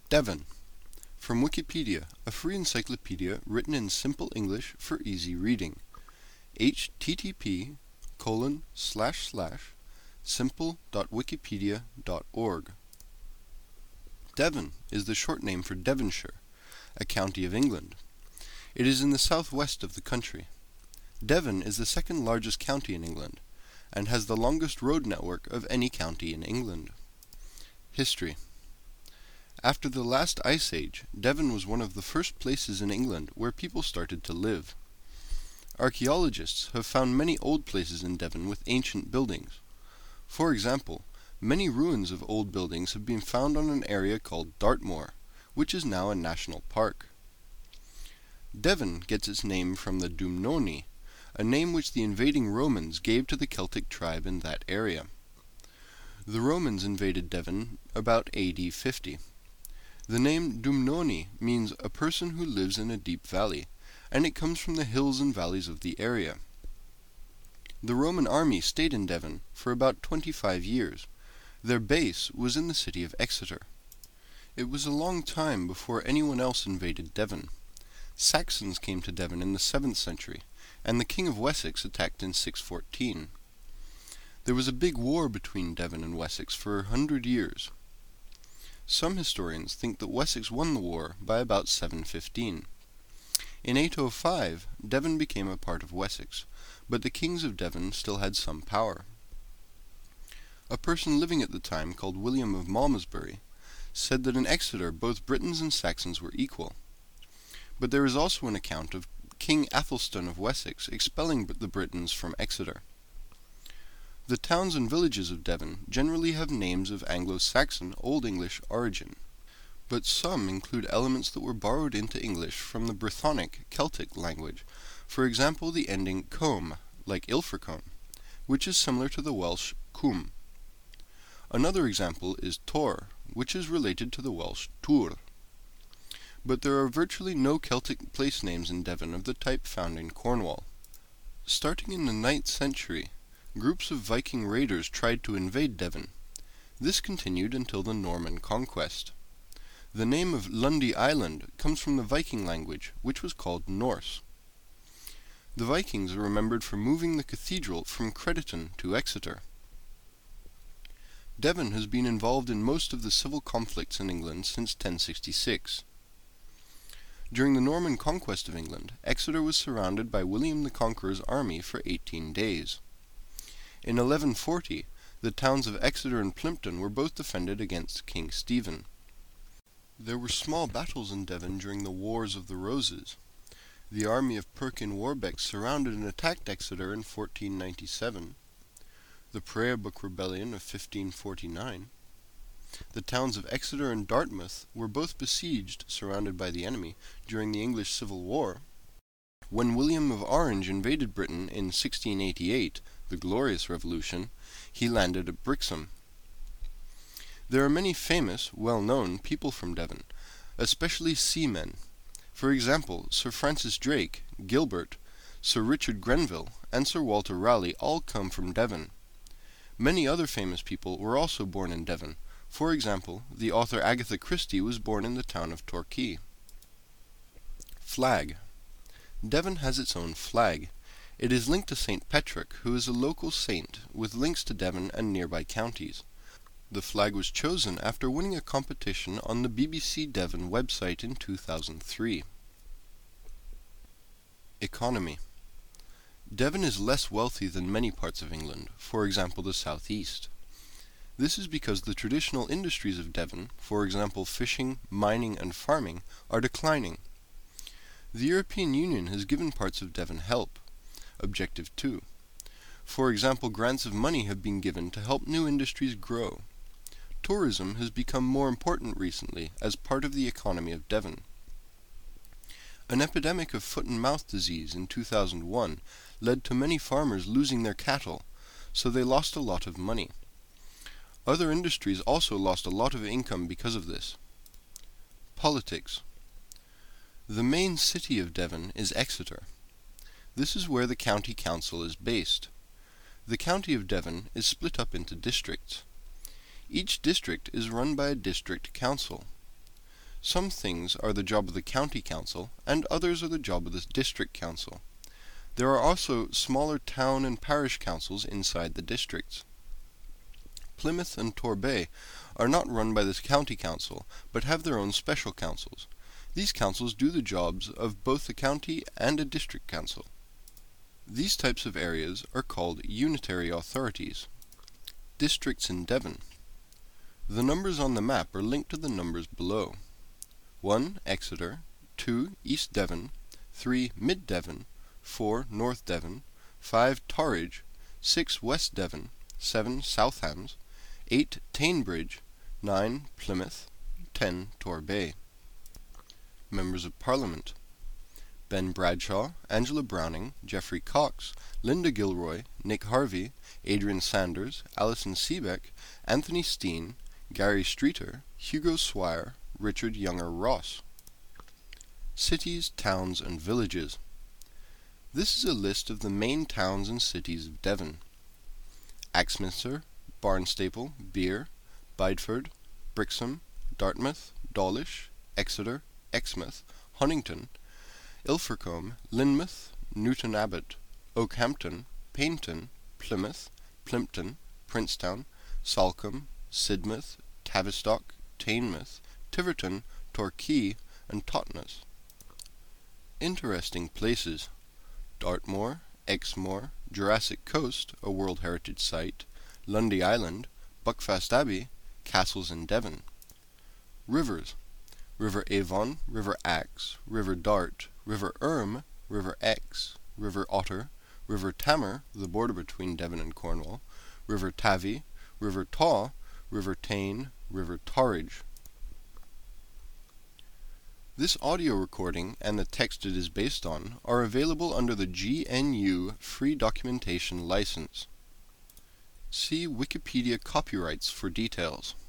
Devon. From Wikipedia, a free encyclopedia written in simple English for easy reading. http://simple.wikipedia.org. Devon is the short name for Devonshire, a county of England. It is in the southwest of the country. Devon is the second largest county in England, and has the longest road network of any county in England. History. After the last ice age, Devon was one of the first places in England where people started to live. Archaeologists have found many old places in Devon with ancient buildings. For example, many ruins of old buildings have been found on an area called Dartmoor, which is now a national park. Devon gets its name from the Dumnoni, a name which the invading Romans gave to the Celtic tribe in that area. The Romans invaded Devon about AD 50. The name Dumnoni means a person who lives in a deep valley, and it comes from the hills and valleys of the area. The Roman army stayed in Devon for about 25 years. Their base was in the city of Exeter. It was a long time before anyone else invaded Devon. Saxons came to Devon in the 7th century, and the King of Wessex attacked in 614. There was a big war between Devon and Wessex for 100 years. Some historians think that Wessex won the war by about 715. In 805, Devon became a part of Wessex, but the kings of Devon still had some power. A person living at the time, called William of Malmesbury, said that in Exeter both Britons and Saxons were equal. But there is also an account of King Athelstan of Wessex expelling the Britons from Exeter. The towns and villages of Devon generally have names of Anglo-Saxon Old English origin, but some include elements that were borrowed into English from the Brythonic Celtic language, for example the ending combe, like Ilfracombe, which is similar to the Welsh cwm. Another example is Tor, which is related to the Welsh Tŵr. But there are virtually no Celtic place names in Devon of the type found in Cornwall. Starting in the 9th century, groups of Viking raiders tried to invade Devon. This continued until the Norman conquest. The name of Lundy Island comes from the Viking language, which was called Norse. The Vikings are remembered for moving the cathedral from Crediton to Exeter. Devon has been involved in most of the civil conflicts in England since 1066. During the Norman conquest of England, Exeter was surrounded by William the Conqueror's army for 18 days. In 1140, the towns of Exeter and Plympton were both defended against King Stephen. There were small battles in Devon during the Wars of the Roses. The army of Perkin Warbeck surrounded and attacked Exeter in 1497. The Prayer Book Rebellion of 1549. The towns of Exeter and Dartmouth were both besieged, surrounded by the enemy, during the English Civil War. When William of Orange invaded Britain in 1688, the Glorious Revolution, he landed at Brixham. There are many famous, well-known people from Devon, especially seamen. For example, Sir Francis Drake, Gilbert, Sir Richard Grenville, and Sir Walter Raleigh all come from Devon. Many other famous people were also born in Devon. For example, the author Agatha Christie was born in the town of Torquay. Flag. Devon has its own flag. It is linked to St. Petrick, who is a local saint, with links to Devon and nearby counties. The flag was chosen after winning a competition on the BBC Devon website in 2003. Economy. Devon is less wealthy than many parts of England, for example the southeast. This is because the traditional industries of Devon, for example fishing, mining, and farming, are declining. The European Union has given parts of Devon help. Objective 2. For example, grants of money have been given to help new industries grow. Tourism has become more important recently as part of the economy of Devon. An epidemic of foot-and-mouth disease in 2001 led to many farmers losing their cattle, so they lost a lot of money. Other industries also lost a lot of income because of this. Politics. The main city of Devon is Exeter. This is where the county council is based. The county of Devon is split up into districts. Each district is run by a district council. Some things are the job of the county council, and others are the job of the district council. There are also smaller town and parish councils inside the districts. Plymouth and Torbay are not run by this county council, but have their own special councils. These councils do the jobs of both the county and a district council. These types of areas are called unitary authorities. Districts in Devon. The numbers on the map are linked to the numbers below. 1. Exeter, 2. East Devon, 3. Mid Devon, 4. North Devon, 5. Torridge, 6. West Devon, 7. South Hams, 8. Tainbridge, 9. Plymouth, 10. Torbay. Members of Parliament. Ben Bradshaw, Angela Browning, Geoffrey Cox, Linda Gilroy, Nick Harvey, Adrian Sanders, Alison Seebeck, Anthony Steen, Gary Streeter, Hugo Swire, Richard Younger Ross. Cities, towns, and villages. This is a list of the main towns and cities of Devon. Axminster, Barnstaple, Beer, Bideford, Brixham, Dartmouth, Dawlish, Exeter, Exmouth, Huntington, Ilfracombe, Lynmouth, Newton Abbot, Oakhampton, Paignton, Plymouth, Plympton, Princetown, Salcombe, Sidmouth, Tavistock, Teignmouth, Tiverton, Torquay, and Totnes. Interesting places: Dartmoor, Exmoor, Jurassic Coast, a World Heritage Site, Lundy Island, Buckfast Abbey, castles in Devon. Rivers: River Avon, River Axe, River Dart, River Erm, River Exe, River Otter, River Tamar, the border between Devon and Cornwall, River Tavy, River Taw, River Tane, River Torridge. This audio recording and the text it is based on are available under the GNU Free Documentation License. See Wikipedia copyrights for details.